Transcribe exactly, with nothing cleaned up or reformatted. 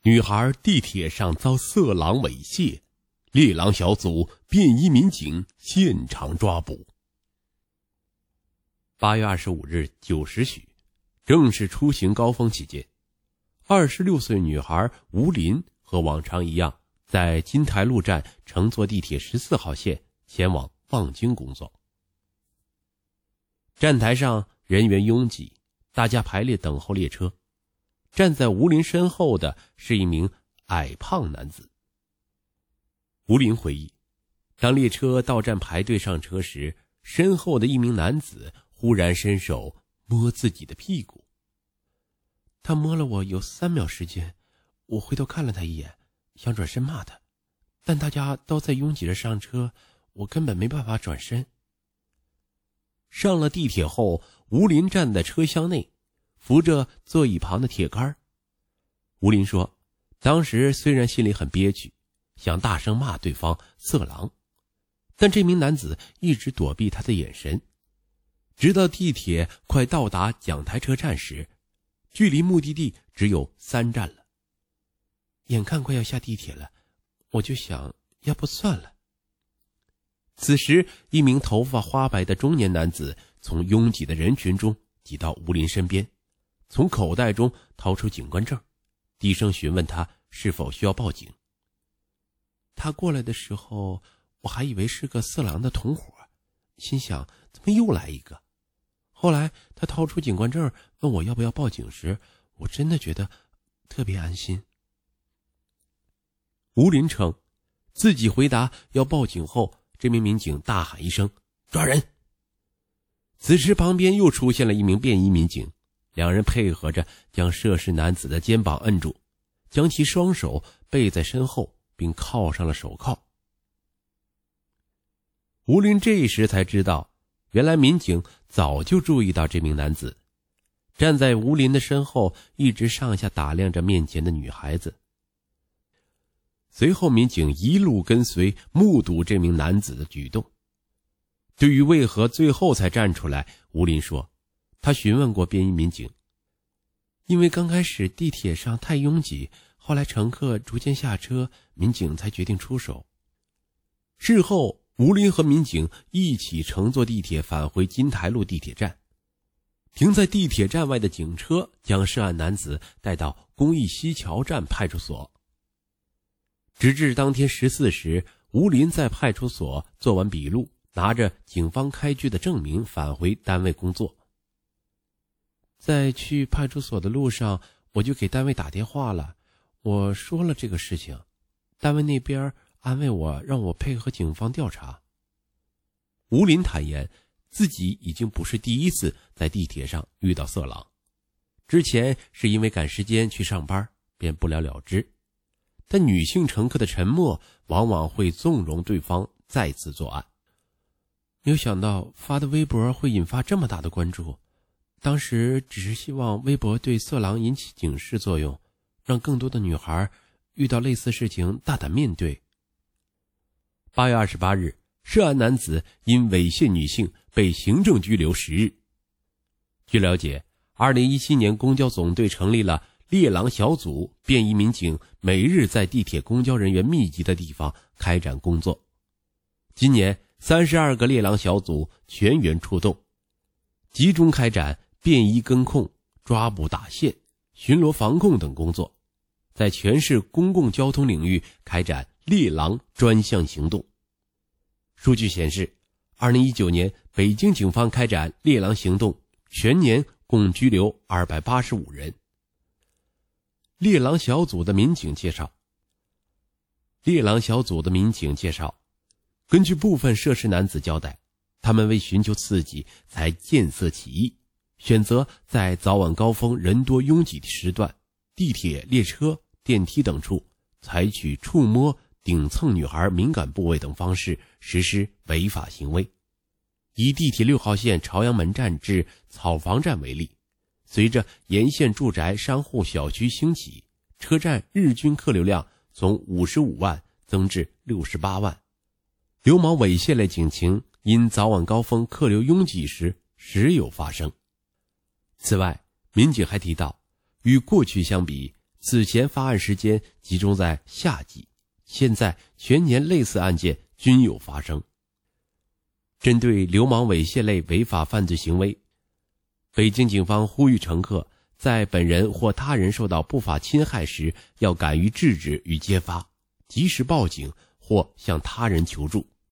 女孩地铁上遭色狼猥亵，猎狼小组便衣民警现场抓捕。八月二十五日九时许，正是出行高峰期间，二十六岁女孩吴林和往常一样，在金台路站乘坐地铁十四号线前往望京工作。站台上人员拥挤，大家排列等候列车。站在吴林身后的是一名矮胖男子。吴林回忆，当列车到站排队上车时，身后的一名男子忽然伸手摸自己的屁股。他摸了我有三秒时间，我回头看了他一眼，想转身骂他，但大家都在拥挤着上车，我根本没办法转身。上了地铁后，吴林站在车厢内，扶着座椅旁的铁杆。吴林说，当时虽然心里很憋屈，想大声骂对方色狼，但这名男子一直躲避他的眼神。直到地铁快到达讲台车站时，距离目的地只有三站了。眼看快要下地铁了，我就想，要不算了。此时，一名头发花白的中年男子从拥挤的人群中挤到吴林身边，从口袋中掏出警官证，低声询问他是否需要报警。他过来的时候，我还以为是个色狼的同伙，心想怎么又来一个。后来他掏出警官证问我要不要报警时，我真的觉得特别安心。吴林称，自己回答要报警后，这名民警大喊一声抓人。此时旁边又出现了一名便衣民警，两人配合着将涉事男子的肩膀摁住，将其双手背在身后，并铐上了手铐。吴林这时才知道，原来民警早就注意到这名男子，站在吴林的身后，一直上下打量着面前的女孩子。随后民警一路跟随，目睹这名男子的举动。对于为何最后才站出来，吴林说，他询问过便衣民警，因为刚开始地铁上太拥挤，后来乘客逐渐下车，民警才决定出手。事后吴林和民警一起乘坐地铁返回金台路地铁站，停在地铁站外的警车将涉案男子带到公益西桥站派出所。直至当天十四时，吴林在派出所做完笔录，拿着警方开具的证明返回单位工作。在去派出所的路上，我就给单位打电话了，我说了这个事情，单位那边安慰我，让我配合警方调查。吴林坦言，自己已经不是第一次在地铁上遇到色狼，之前是因为赶时间去上班，便不了了之。但女性乘客的沉默往往会纵容对方再次作案。没有想到发的微博会引发这么大的关注，当时只是希望微博对色狼引起警示作用，让更多的女孩遇到类似事情大胆面对。八月二十八日，涉案男子因猥亵女性被行政拘留十日。据了解，二零一七年公交总队成立了猎狼小组，便衣民警每日在地铁公交人员密集的地方开展工作。今年三十二个猎狼小组全员出动，集中开展便衣跟控、抓捕打线、巡逻防控等工作，在全市公共交通领域开展猎狼专项行动。数据显示，二零一九年北京警方开展猎狼行动，全年共拘留二百八十五人。猎狼小组的民警介绍，猎狼小组的民警介绍，根据部分涉事男子交代，他们为寻求刺激才见色起意，选择在早晚高峰人多拥挤的时段，地铁、列车、电梯等处采取触摸、顶蹭女孩敏感部位等方式实施违法行为。以地铁六号线朝阳门站至草房站为例，随着沿线住宅商户小区兴起，车站日均客流量从五十五万增至六十八万。流氓猥亵类警情因早晚高峰客流拥挤时时有发生。此外，民警还提到，与过去相比， 此前发案时间集中在夏季，现在全年类似案件均有发生。针对流氓猥亵类违法犯罪行为，北京警方呼吁乘客在本人或他人受到不法侵害时，要敢于制止与揭发，及时报警或向他人求助。